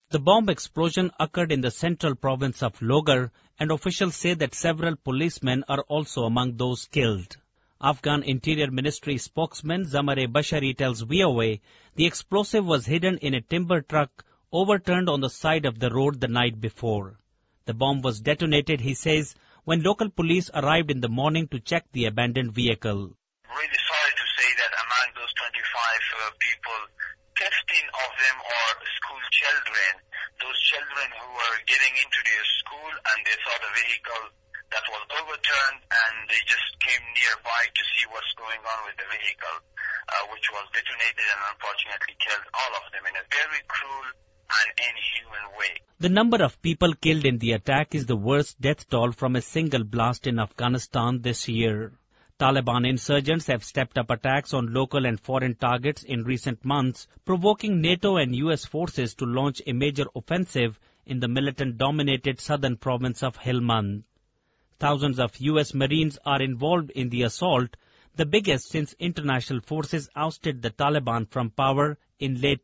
The bomb explosion occurred in the central province of Logar, and officials say that several policemen are also among those killed. Afghan Interior Ministry spokesman Zamare Bashari tells VOA the explosive was hidden in a timber truck overturned on the side of the road the night before. The bomb was detonated, he says, when local police arrived in the morning to check the abandoned vehicle. Really sorry to say that among those 25 people, 15 of them are school children. Those children who were getting into their school and they saw the vehicle that was overturned and they just came nearby to see what's going on with the vehicle, which was detonated and unfortunately killed all of them in a very cruel and inhuman way. The number of people killed in the attack is the worst death toll from a single blast in Afghanistan this year. Taliban insurgents have stepped up attacks on local and foreign targets in recent months, provoking NATO and US forces to launch a major offensive in the militant-dominated southern province of Helmand. Thousands of US Marines are involved in the assault, the biggest since international forces ousted the Taliban from power in late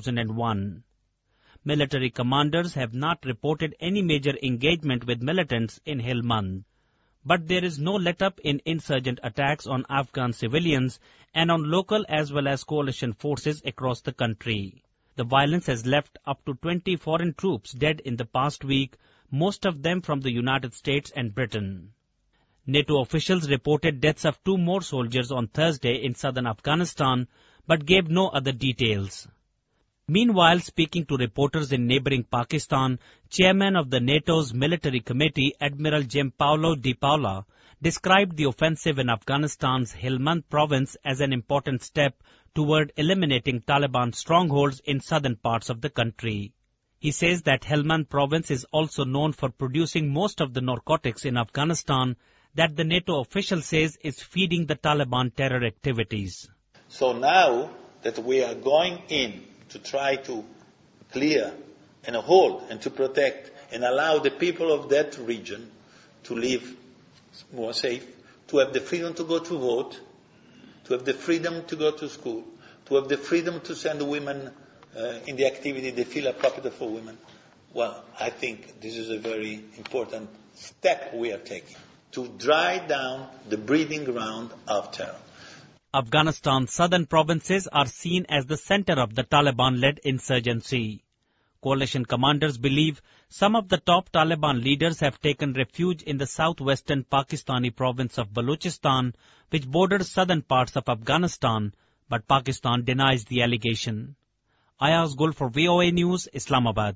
2001. Military commanders have not reported any major engagement with militants in Helmand. But there is no let-up in insurgent attacks on Afghan civilians and on local as well as coalition forces across the country. The violence has left up to 20 foreign troops dead in the past week, most of them from the United States and Britain. NATO officials reported deaths of 2 more soldiers on Thursday in southern Afghanistan, but gave no other details. Meanwhile, speaking to reporters in neighboring Pakistan, chairman of the NATO's military committee, Admiral Giampaolo Di Paola, described the offensive in Afghanistan's Helmand province as an important step toward eliminating Taliban strongholds in southern parts of the country. He says that Helmand province is also known for producing most of the narcotics in Afghanistan that the NATO official says is feeding the Taliban terror activities. So now that we are going in to try to clear and hold and to protect and allow the people of that region to live more safe, to have the freedom to go to vote, to have the freedom to go to school, to have the freedom to send women in the activity they feel appropriate for women. Well, I think this is a very important step we are taking to drive down the breeding ground of terror. Afghanistan's southern provinces are seen as the center of the Taliban-led insurgency. Coalition commanders believe some of the top Taliban leaders have taken refuge in the southwestern Pakistani province of Balochistan, which borders southern parts of Afghanistan, but Pakistan denies the allegation. Ayaz Gul for VOA News, Islamabad.